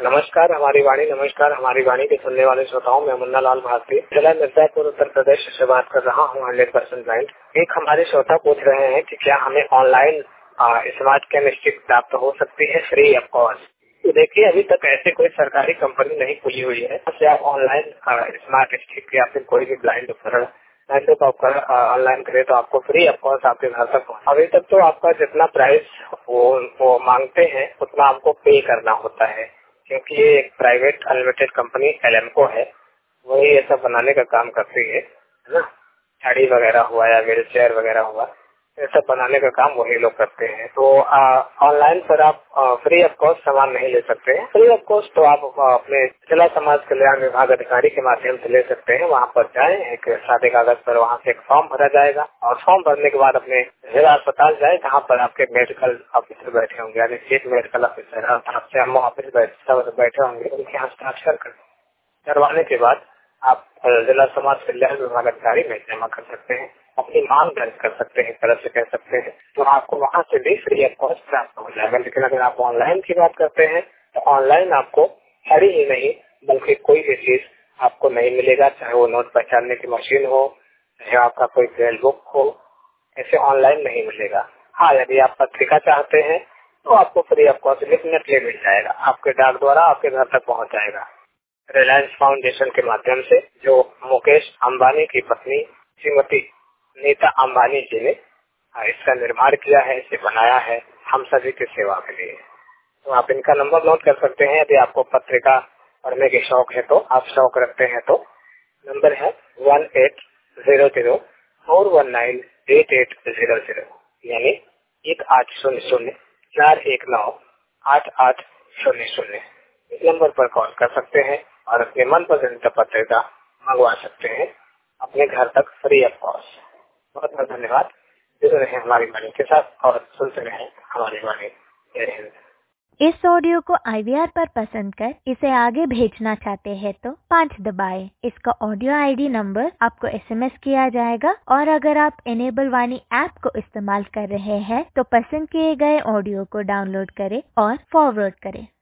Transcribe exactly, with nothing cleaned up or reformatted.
नमस्कार हमारी वाणी नमस्कार हमारी वाणी के सुनने वाले श्रोताओं में मुन्ना लाल भारती जिला मिर्जापुर उत्तर प्रदेश से बात कर रहा हूँ हंड्रेड परसेंट ब्लाइंड। एक हमारे श्रोता पूछ रहे हैं कि क्या हमें ऑनलाइन स्मार्ट केमिस्ट्री प्राप्त हो सकती है फ्री ऑफ कॉस्ट। तो देखिए अभी तक ऐसे कोई सरकारी कंपनी नहीं खुली हुई है जिससे आप ऑनलाइन स्मार्ट स्टिक या फिर कोई भी ब्लाइंड उपकरण ऑनलाइन करें तो आपको फ्री ऑफ कॉस्ट आपके घर तक पहुंचे। अभी तक तो आपका जितना प्राइस वो, वो मांगते हैं उतना आपको पे करना होता है, क्योंकि ये एक प्राइवेट अनलिमिटेड कंपनी एलेम्को है, वही ये सब बनाने का काम करती है है ना। गाड़ी वगैरह हुआ या व्हील चेयर वगैरह हुआ, ये सब बनाने का काम वही लोग करते हैं। तो ऑनलाइन पर आप फ्री ऑफ कॉस्ट सामान नहीं ले सकते हैं। फ्री ऑफ कॉस्ट तो आप आ, अपने जिला समाज कल्याण विभाग अधिकारी के माध्यम से ले सकते हैं। वहाँ पर जाएं, एक सादे कागज पर वहाँ से एक फॉर्म भरा जाएगा और फॉर्म भरने के बाद अपने जिला अस्पताल जाए जहाँ पर आपके मेडिकल ऑफिसर बैठे होंगे, यानी चीफ मेडिकल ऑफिसर आपसे एमओ ऑफिस बैठे होंगे, उनके हस्ताक्षर करवाने के बाद आप जिला समाज कल्याण विभाग अधिकारी में जमा कर सकते हैं, अपनी मांग दर्ज कर सकते हैं, एक तरह से कह सकते हैं। तो आपको वहाँ से भी फ्री ऑफ कॉस्ट प्राप्त हो जाएगा। लेकिन अगर आप ऑनलाइन की बात करते हैं तो ऑनलाइन आपको साड़ी ही नहीं बल्कि कोई भी चीज आपको नहीं मिलेगा, चाहे वो नोट पहचानने की मशीन हो, चाहे आपका कोई ब्रेल बुक हो, ऐसे ऑनलाइन नहीं मिलेगा। हाँ, यदि आप पत्रिका चाहते हैं तो आपको फ्री ऑफ कॉस्ट डेफिनेटली मिल जाएगा, आपके डाक द्वारा आपके घर तक पहुँच जाएगा। रिलायंस फाउंडेशन के माध्यम से जो मुकेश अंबानी की पत्नी श्रीमती नीता अंबानी जी ने इसका निर्माण किया है, इसे बनाया है हम सभी की सेवा के लिए। तो आप इनका नंबर नोट कर सकते हैं यदि आपको पत्रिका पढ़ने के शौक है तो, आप शौक रखते हैं तो। नंबर है one eight zero zero four one nine eight eight zero zero, यानी एक आठ शून्य शून्य चार एक नौ आठ आठ शून्य शून्य। इस नंबर पर कॉल कर सकते हैं और अपने मनपसंद पत्रिका मंगवा सकते हैं अपने घर तक फ्री ऑफ कॉस्ट। बहुत बहुत धन्यवाद। जुड़े रहें हमारी वाणी के साथ और सुनते रहें हमारी वाणी। जय हिंद। इस ऑडियो को आई वी आर पर पसंद कर इसे आगे भेजना चाहते हैं तो पाँच दबाएं। इसका ऑडियो आई डी नंबर आपको एस एम एस किया जाएगा और अगर आप इनेबल वाणी ऐप को इस्तेमाल कर रहे हैं तो पसंद किए गए ऑडियो को डाउनलोड करें और फॉरवर्ड करें।